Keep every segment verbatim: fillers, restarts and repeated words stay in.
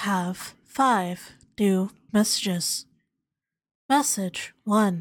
have five new messages. Message one.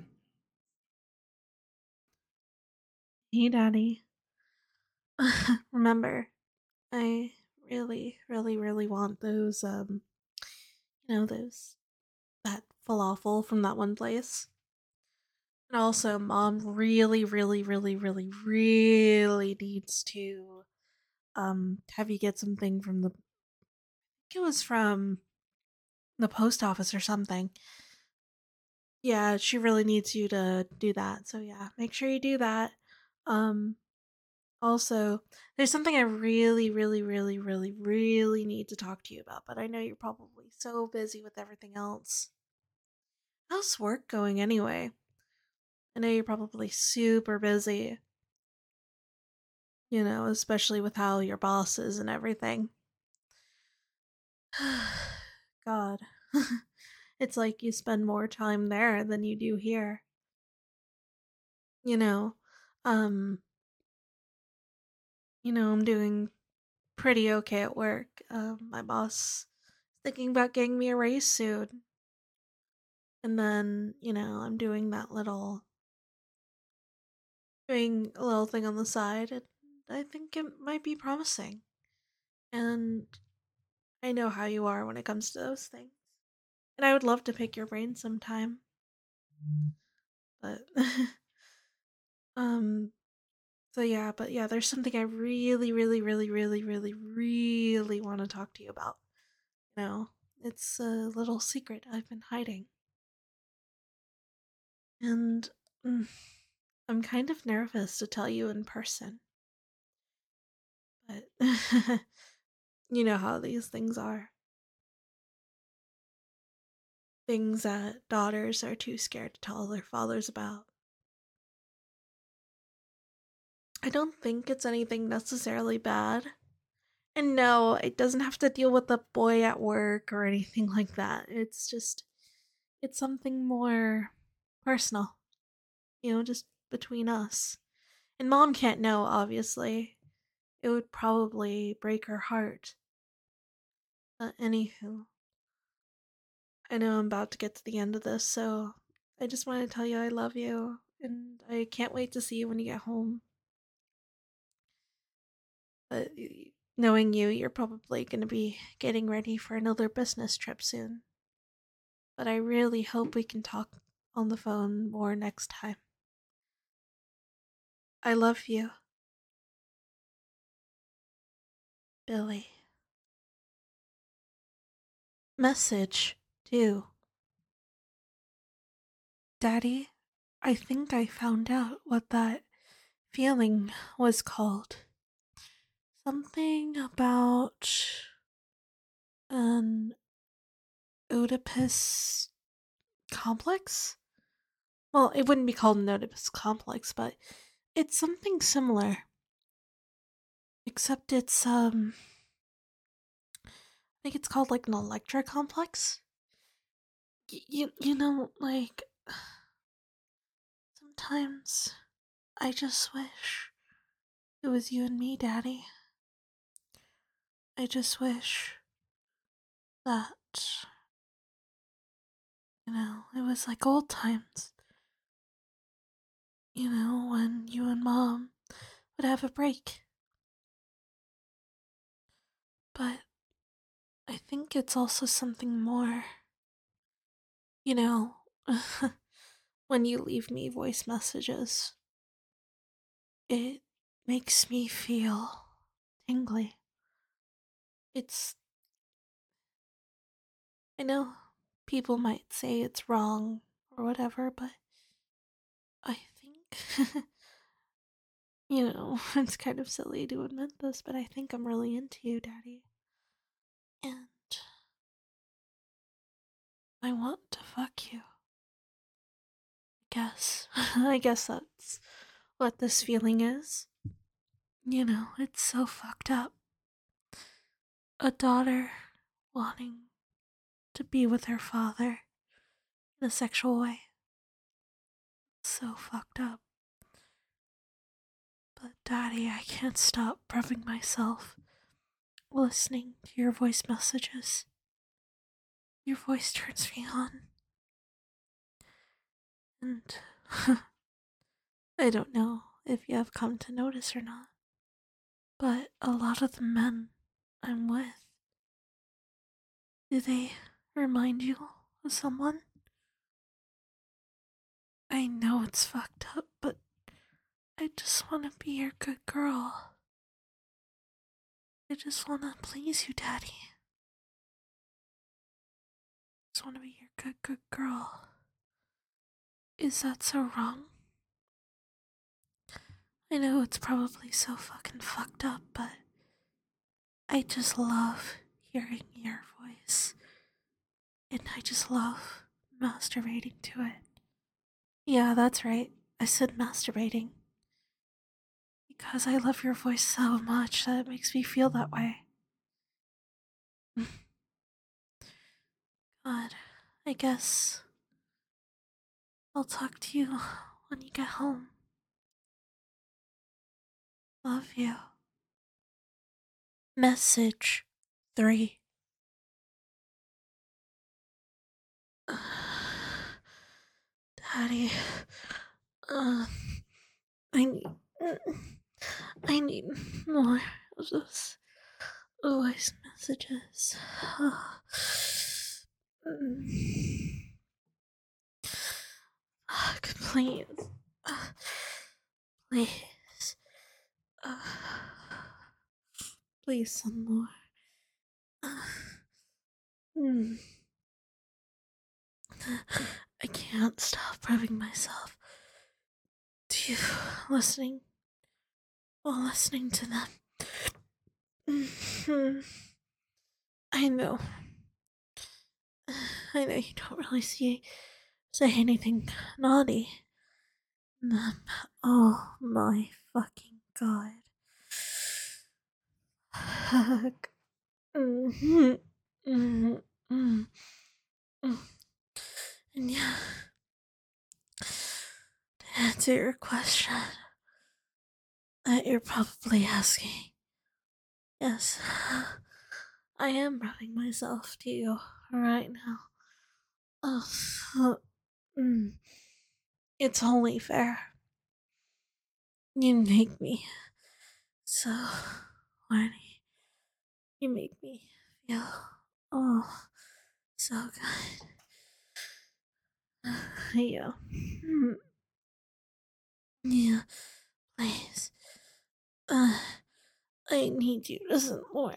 Hey, Daddy. Remember, I really, really, really want those, um, you know, those, that falafel from that one place. And also, Mom really, really, really, really, really needs to, um, have you get something from the, I think it was from the post office or something. Yeah, she really needs you to do that. So yeah, make sure you do that. Um Also, there's something I really, really, really, really, really need to talk to you about, but I know you're probably so busy with everything else. How's work going anyway? I know you're probably super busy, you know, especially with how your boss is and everything. God. It's like you spend more time there than you do here. You know, um, you know, I'm doing pretty okay at work. Um, my boss is thinking about getting me a raise soon. And then, you know, I'm doing that little doing a little thing on the side and I think it might be promising. And I know how you are when it comes to those things. And I would love to pick your brain sometime. But um so yeah, but yeah, there's something I really, really, really, really, really, really want to talk to you about. You know, it's a little secret I've been hiding. And mm, I'm kind of nervous to tell you in person. But you know how these things are. Things that daughters are too scared to tell their fathers about. I don't think it's anything necessarily bad. And no, it doesn't have to deal with the boy at work or anything like that. It's just, it's something more personal, you know, just between us. And Mom can't know, obviously. It would probably break her heart. But anywho, I know I'm about to get to the end of this, so I just want to tell you I love you, and I can't wait to see you when you get home. But knowing you, you're probably going to be getting ready for another business trip soon. But I really hope we can talk on the phone more next time. I love you, Billy. Message two. Daddy, I think I found out what that feeling was called. Something about an Oedipus complex? Well, it wouldn't be called an Oedipus complex, but it's something similar. Except it's, um, I think it's called like an Electra complex. Y- you, you know, like, sometimes I just wish it was you and me, Daddy. I just wish that, you know, it was like old times. You know, when you and Mom would have a break. But I think it's also something more. You know, when you leave me voice messages, it makes me feel tingly. It's. I know people might say it's wrong or whatever, but I think. You know, it's kind of silly to admit this, but I think I'm really into you, Daddy. And I want to fuck you. I guess. I guess that's what this feeling is. You know, it's so fucked up. A daughter wanting to be with her father in a sexual way. So fucked up. But Daddy, I can't stop rubbing myself listening to your voice messages. Your voice turns me on. And I don't know if you have come to notice or not, but a lot of the men I'm with, do they remind you of someone? I know it's fucked up, but I just want to be your good girl. I just want to please you, Daddy. I just want to be your good, good girl. Is that so wrong? I know it's probably so fucking fucked up, but I just love hearing your voice. And I just love masturbating to it. Yeah, that's right. I said masturbating. Because I love your voice so much that it makes me feel that way. God, I guess I'll talk to you when you get home. Love you. Message three. Daddy, uh, I need, I need more of those voice messages. Fuck, please. Please. Uh, please, some more. Mm. I can't stop rubbing myself to you, listening while listening to them. Mhm. I know. I know you don't really see say anything naughty. in them. Oh my fucking god. Fuck. Mhm. Mhm. Mhm. Mhm. And yeah, to answer your question that you're probably asking, yes, I am rubbing myself to you right now. Oh, mm, it's only fair. You make me so horny. You make me feel, oh, so good. Yeah. Mm, yeah, please. Uh, I need you to some more.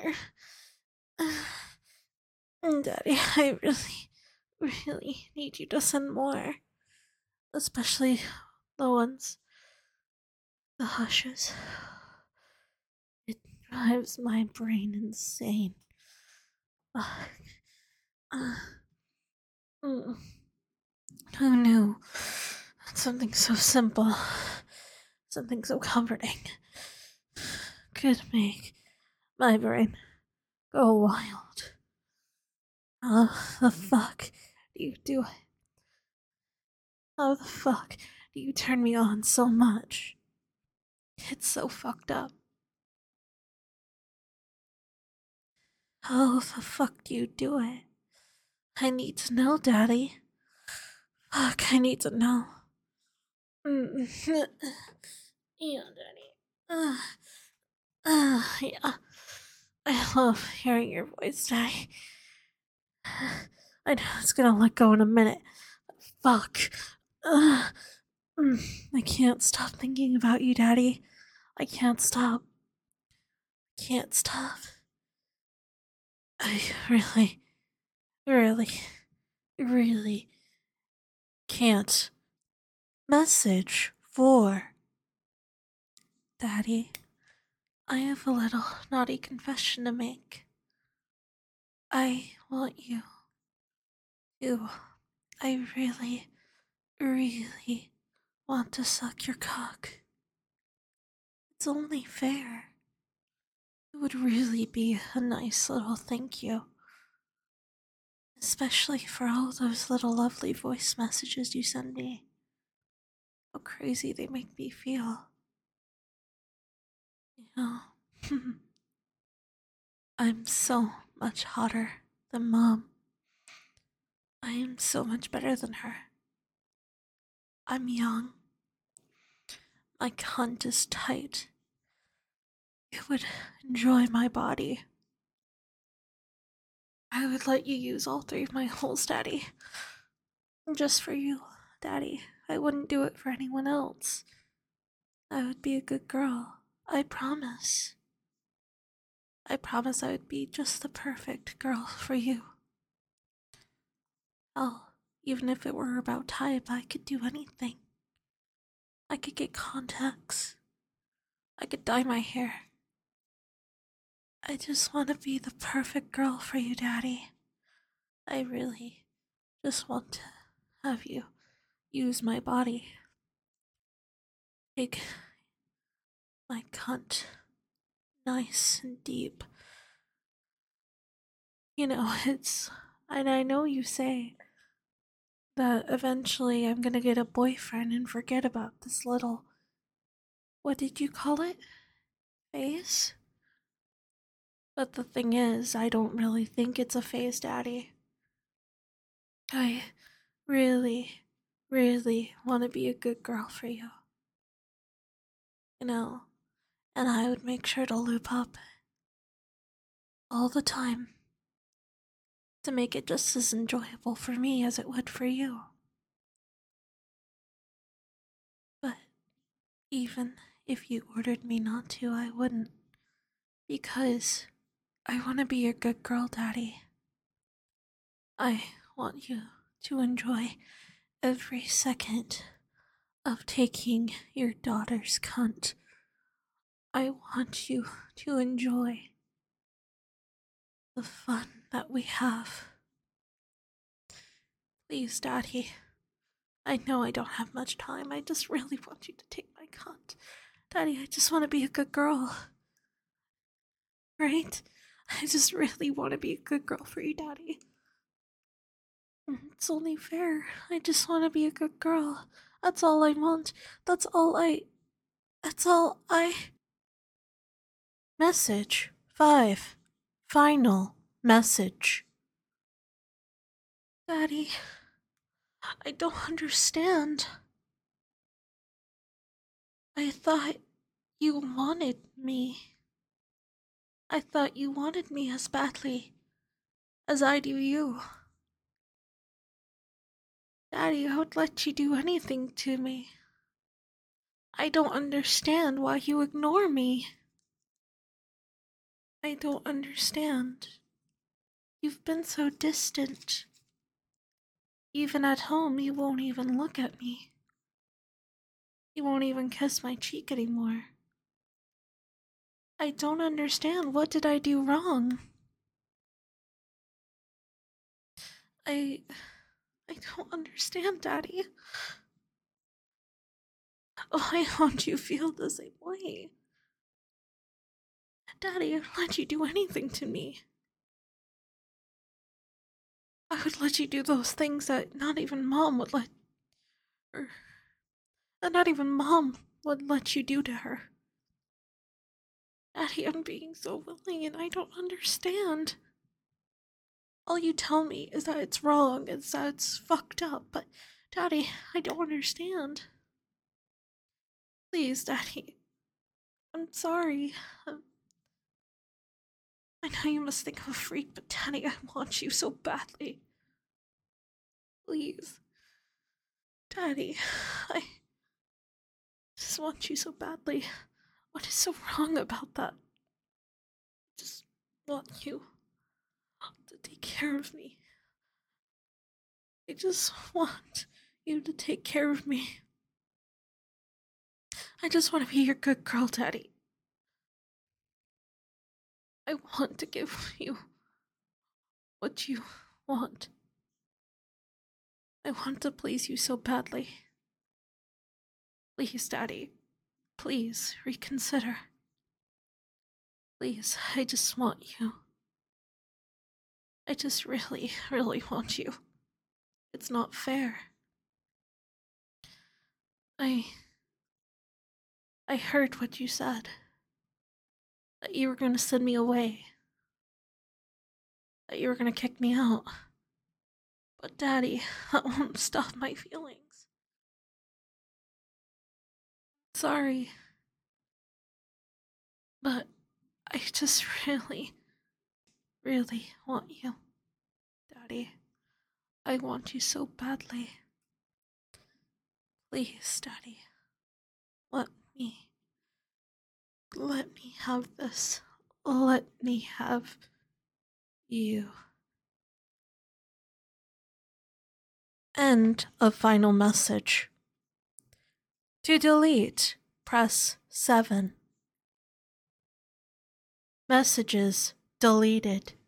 Daddy, I really, really need you to send more. Especially the ones, the hushes. It drives my brain insane. Fuck. Uh, mm. Who knew that something so simple, something so comforting, could make my brain go wild? How the fuck do you do it? How the fuck do you turn me on so much? It's so fucked up. How the fuck do you do it? I need to know, Daddy. Fuck, I need to know. Mm. Yeah, Daddy. Uh, uh, yeah. I love hearing your voice, Daddy. I know it's gonna let go in a minute. Fuck. Uh, mm, I can't stop thinking about you, Daddy. I can't stop. Can't stop. I really, really, really can't. Message four. Daddy, I have a little naughty confession to make. I want you to. I really, really want to suck your cock. It's only fair. It would really be a nice little thank you. Especially for all those little lovely voice messages you send me. How crazy they make me feel. You know, I'm so much hotter than Mom. I am so much better than her. I'm young. My cunt is tight. You would enjoy my body. I would let you use all three of my holes, Daddy. Just for you, Daddy. I wouldn't do it for anyone else. I would be a good girl. I promise. I promise I would be just the perfect girl for you. Hell, even if it were about type, I could do anything. I could get contacts. I could dye my hair. I just want to be the perfect girl for you, Daddy. I really just want to have you use my body. Take my cunt nice and deep. You know, it's. And I know you say that eventually I'm gonna get a boyfriend and forget about this little. What did you call it? Phase? But the thing is, I don't really think it's a phase, Daddy. I really, really want to be a good girl for you. You know, and I would make sure to loop up all the time to make it just as enjoyable for me as it would for you. But even if you ordered me not to, I wouldn't. Because I want to be your good girl, Daddy. I want you to enjoy every second of taking your daughter's cunt. I want you to enjoy the fun that we have. Please, Daddy. I know I don't have much time. I just really want you to take my cunt. Daddy, I just want to be a good girl. Right? I just really want to be a good girl for you, Daddy. It's only fair. I just want to be a good girl. That's all I want. That's all I. That's all I. Message five. Final message. Daddy, I don't understand. I thought you wanted me. I thought you wanted me as badly as I do you. Daddy, I would let you do anything to me. I don't understand why you ignore me. I don't understand. You've been so distant. Even at home, you won't even look at me. You won't even kiss my cheek anymore. I don't understand. What did I do wrong? I... I don't understand, Daddy. Why don't you feel the same way? Daddy, I'd let you do anything to me. I would let you do those things that not even Mom would let... Or... that not even Mom would let you do to her. Daddy, I'm being so willing and I don't understand. All you tell me is that it's wrong, is that it's fucked up, but Daddy, I don't understand. Please, Daddy. I'm sorry. Um, I know you must think I'm a freak, but Daddy, I want you so badly. Please. Daddy, I just want you so badly. What is so wrong about that? I just want you to take care of me. I just want you to take care of me. I just want to be your good girl, Daddy. I want to give you what you want. I want to please you so badly. Please, Daddy. Please, reconsider. Please, I just want you. I just really, really want you. It's not fair. I... I heard what you said. That you were going to send me away. That you were going to kick me out. But Daddy, that won't stop my feelings. Sorry, but I just really, really want you. Daddy, I want you so badly. Please, Daddy, let me, let me have this. Let me have you. End of final message. To delete, press seven. Messages deleted.